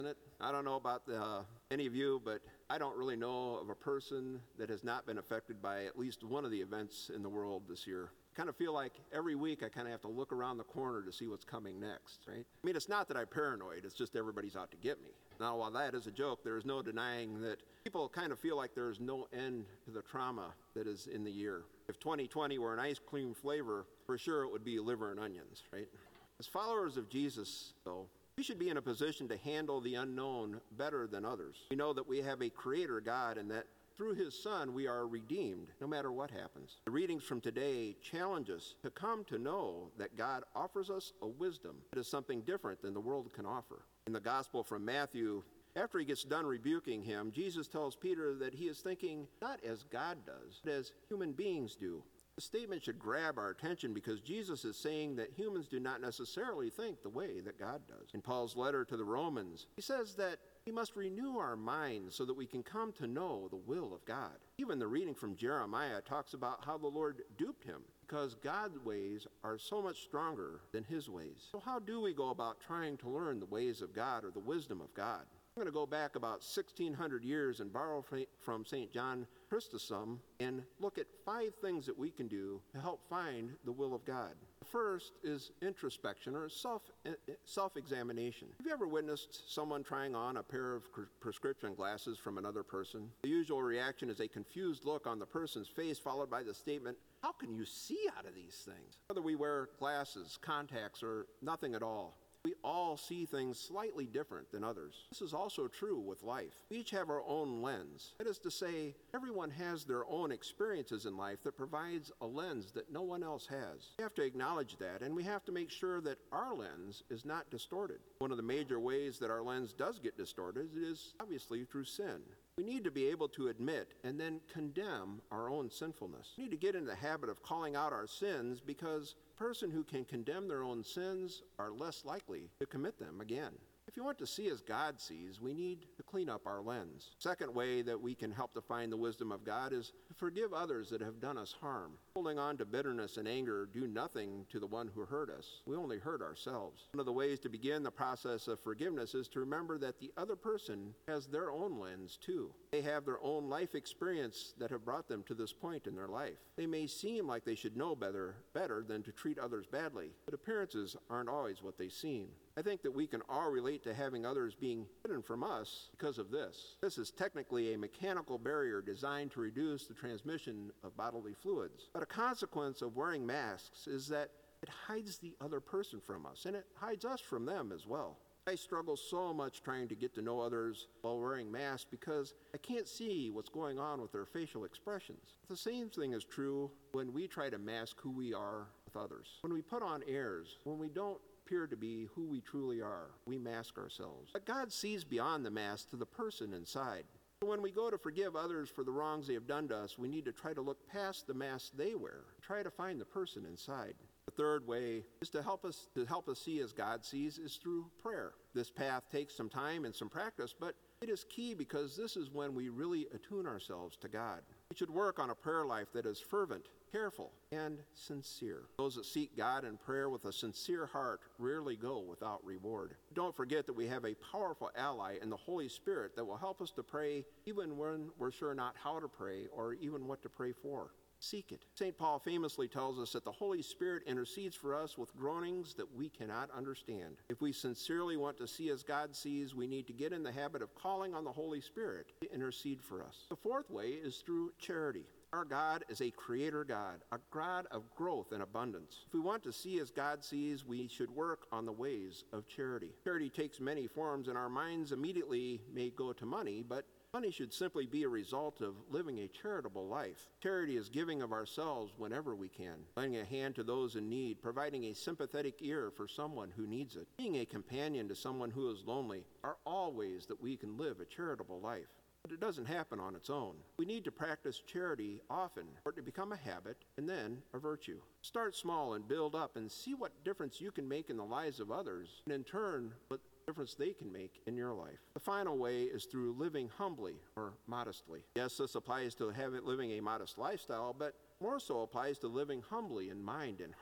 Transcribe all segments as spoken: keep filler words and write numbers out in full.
I don't know about the, uh, any of you, but I don't really know of a person that has not been affected by at least one of the events in the world this year. I kind of feel like every week I kind of have to look around the corner to see what's coming next, right? I mean, it's not that I'm paranoid, it's just everybody's out to get me. Now, while that is a joke, there is no denying that people kind of feel like there is no end to the trauma that is in the year. If twenty twenty were an ice cream flavor, for sure it would be liver and onions, right? As followers of Jesus, though, we should be in a position to handle the unknown better than others. We know that we have a creator God and that through his Son we are redeemed no matter what happens. The readings from today challenge us to come to know that God offers us a wisdom that is something different than the world can offer. In the Gospel from Matthew, after he gets done rebuking him, Jesus tells Peter that he is thinking not as God does, but as human beings do. The statement should grab our attention because Jesus is saying that humans do not necessarily think the way that God does. In Paul's letter to the Romans, he says that we must renew our minds so that we can come to know the will of God. Even the reading from Jeremiah talks about how the Lord duped him because God's ways are so much stronger than his ways. So how do we go about trying to learn the ways of God or the wisdom of God? I'm going to go back about sixteen hundred years and borrow from Saint John Chrysostom and look at five things that we can do to help find the will of God. The first is introspection or self, self-examination. Have you ever witnessed someone trying on a pair of prescription glasses from another person? The usual reaction is a confused look on the person's face followed by the statement, "How can you see out of these things?" Whether we wear glasses, contacts, or nothing at all, we all see things slightly different than others. This is also true with life. We each have our own lens. That is to say, everyone has their own experiences in life that provides a lens that no one else has. We have to acknowledge that, and we have to make sure that our lens is not distorted. One of the major ways that our lens does get distorted is obviously through sin. We need to be able to admit and then condemn our own sinfulness. We need to get into the habit of calling out our sins because a person who can condemn their own sins are less likely to commit them again. If you want to see as God sees, we need to clean up our lens. Second way that we can help to find the wisdom of God is to forgive others that have done us harm. Holding on to bitterness and anger do nothing to the one who hurt us. We only hurt ourselves. One of the ways to begin the process of forgiveness is to remember that the other person has their own lens too. They have their own life experience that have brought them to this point in their life. They may seem like they should know better, better than to treat others badly, but appearances aren't always what they seem. I think that we can all relate to having others being hidden from us because of this. This is technically a mechanical barrier designed to reduce the transmission of bodily fluids. But a consequence of wearing masks is that it hides the other person from us, and it hides us from them as well. I struggle so much trying to get to know others while wearing masks because I can't see what's going on with their facial expressions. The same thing is true when we try to mask who we are with others. When we put on airs, when we don't appear to be who we truly are, we mask ourselves. But God sees beyond the mask to the person inside. When we go to forgive others for the wrongs they have done to us, we need to try to look past the mask they wear, try to find the person inside. The third way is to help us to help us see as God sees is through prayer. This path takes some time and some practice, but it is key because this is when we really attune ourselves to God. We should work on a prayer life that is fervent, careful, and sincere. Those that seek God in prayer with a sincere heart rarely go without reward. Don't forget that we have a powerful ally in the Holy Spirit that will help us to pray even when we're sure not how to pray or even what to pray for. Seek it. Saint Paul famously tells us that the Holy Spirit intercedes for us with groanings that we cannot understand. If we sincerely want to see as God sees, we need to get in the habit of calling on the Holy Spirit to intercede for us. The fourth way is through charity. Our God is a creator God, a God of growth and abundance. If we want to see as God sees, we should work on the ways of charity. Charity takes many forms, and our minds immediately may go to money, but money should simply be a result of living a charitable life. Charity is giving of ourselves whenever we can, lending a hand to those in need, providing a sympathetic ear for someone who needs it, being a companion to someone who is lonely are all ways that we can live a charitable life. But it doesn't happen on its own. We need to practice charity often for it to become a habit and then a virtue. Start small and build up and see what difference you can make in the lives of others, and in turn, what difference they can make in your life. The final way is through living humbly or modestly. Yes, this applies to having, living a modest lifestyle, but more so applies to living humbly in mind and heart.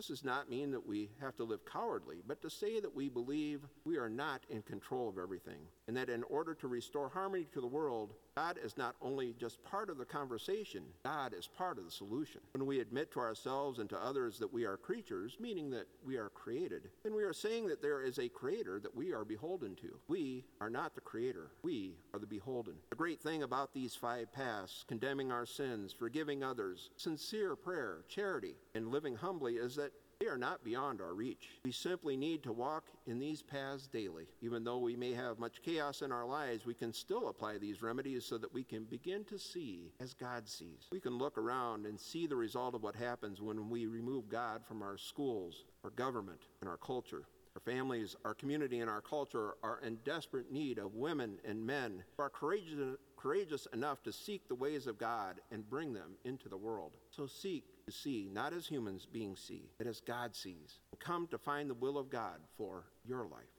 This does not mean that we have to live cowardly, but to say that we believe we are not in control of everything, and that in order to restore harmony to the world, God is not only just part of the conversation, God is part of the solution. When we admit to ourselves and to others that we are creatures, meaning that we are created, then we are saying that there is a creator that we are beholden to. We are not the creator. We are the beholden. The great thing about these five paths, condemning our sins, forgiving others, sincere prayer, charity, and living humbly, is that they are not beyond our reach. We simply need to walk in these paths daily. Even though we may have much chaos in our lives, we can still apply these remedies so that we can begin to see as God sees. We can look around and see the result of what happens when we remove God from our schools, our government, and our culture. Our families, our community, and our culture are in desperate need of women and men who are courageous, courageous enough to seek the ways of God and bring them into the world. So seek to see, not as humans being see, but as God sees. And come to find the will of God for your life.